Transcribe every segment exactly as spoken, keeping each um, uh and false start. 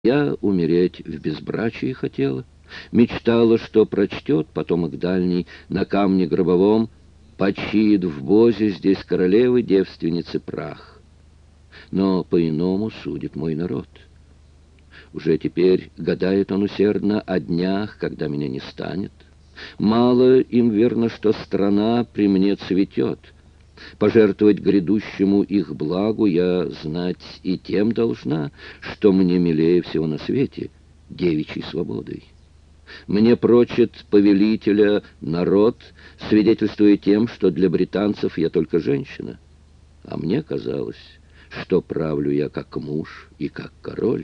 Я умереть в безбрачии хотела, мечтала, что прочтет потомок дальний на камне гробовом: «Почиет в бозе здесь королевы девственницы прах». Но по-иному судит мой народ. Уже теперь гадает он усердно о днях, когда меня не станет. Мало им верно, что страна при мне цветет. Пожертвовать грядущему их благу я знать и тем должна, что мне милее всего на свете — девичьей свободой. Мне прочит повелителя народ, свидетельствуя тем, что для британцев я только женщина. А мне казалось, что правлю я как муж и как король.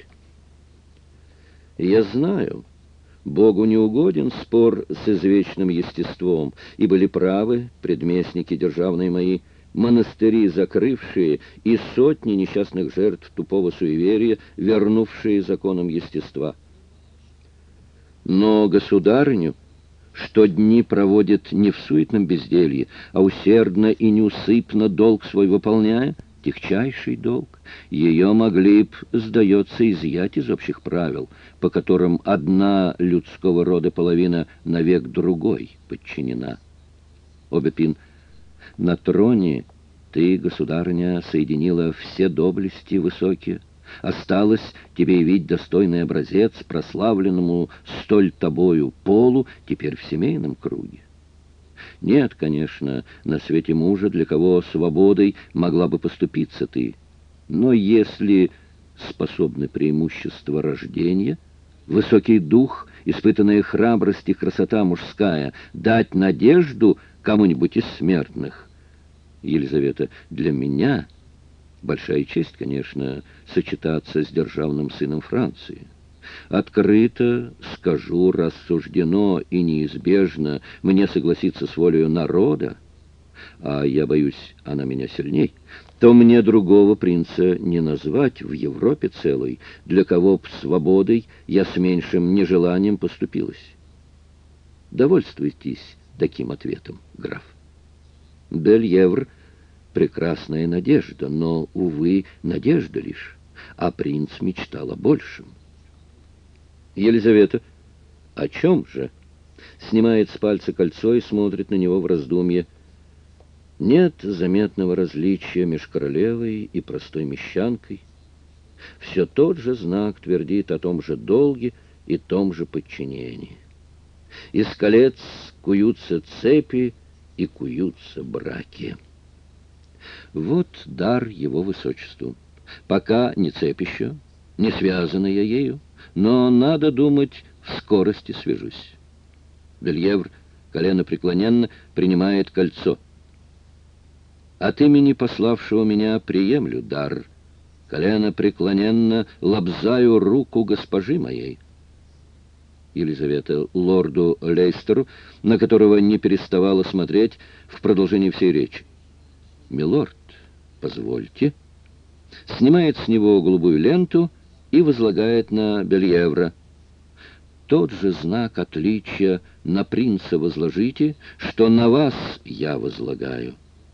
И я знаю, Богу не угоден спор с извечным естеством, и были правы предместники державные мои, монастыри закрывшие и сотни несчастных жертв тупого суеверия, вернувшие законам естества. Но государыню, что дни проводит не в суетном безделье, а усердно и неусыпно долг свой выполняя, тягчайший долг, ее могли б, сдается, изъять из общих правил, по которым одна людского рода половина навек другой подчинена. Обепин. На троне ты, государыня, соединила все доблести высокие. Осталось тебе явить достойный образец прославленному столь тобою полу теперь в семейном круге. Нет, конечно, на свете мужа, для кого свободой могла бы поступиться ты. Но если способны преимущества рождения, высокий дух, испытанная храбрость и красота мужская, дать надежду кому-нибудь из смертных. Елизавета, для меня большая честь, конечно, сочетаться с державным сыном Франции. Открыто скажу, рассуждено и неизбежно мне согласиться с волею народа, а я боюсь, она меня сильней, то мне другого принца не назвать в Европе целой, для кого б свободой я с меньшим нежеланием поступилась. Довольствуйтесь таким ответом, граф. Бельевр — прекрасная надежда, но, увы, надежда лишь, а принц мечтал о большем. Елизавета. О чем же? Снимает с пальца кольцо и смотрит на него в раздумье. Нет заметного различия между королевой и простой мещанкой. Все тот же знак твердит о том же долге и том же подчинении. Из колец куются цепи и куются браки. Вот дар его высочеству. Пока не цепь еще, не связана я ею, но, надо думать, в скорости свяжусь. Бельевр, колено преклоненно, принимает кольцо. От имени пославшего меня приемлю дар. Колено преклоненно лобзаю руку госпожи моей. Елизавета лорду Лейстеру, на которого не переставала смотреть в продолжении всей речи. «Милорд, позвольте». Снимает с него голубую ленту и возлагает на Бельевра. Тот же знак отличия на принца возложите, что на вас я возлагаю.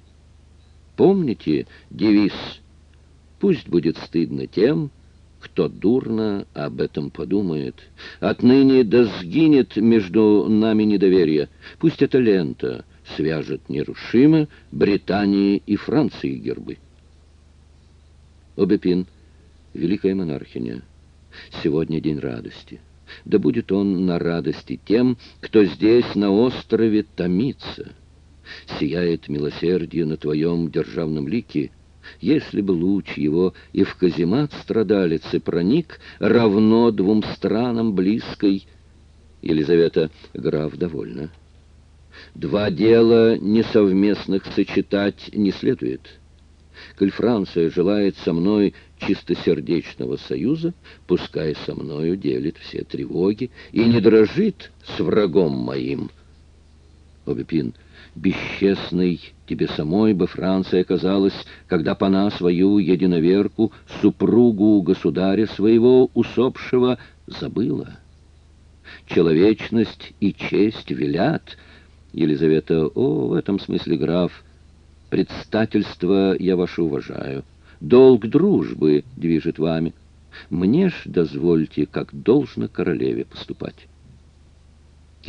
Помните девиз: «Пусть будет стыдно тем, кто дурно об этом подумает. Отныне да сгинет между нами недоверие. Пусть эта лента свяжет нерушимо Британии и Франции гербы». Обепин. Великая монархиня, сегодня день радости. Да будет он на радости тем, кто здесь на острове томится. Сияет милосердие на твоем державном лике. Если бы луч его и в каземат страдалицы проник, равно двум странам близкой. Елизавета. Граф, довольна. Два дела несовместных сочетать не следует. Коль Франция желает со мной чистосердечного союза, пускай со мною делит все тревоги и не дрожит с врагом моим. Обепин. Бесчестной тебе самой бы Франция казалась, когда пана свою единоверку, супругу государя своего усопшего, забыла. Человечность и честь велят. Елизавета. О, в этом смысле, граф, предстательство я ваше уважаю. Долг дружбы движет вами. Мне ж дозвольте, как должно королеве поступать».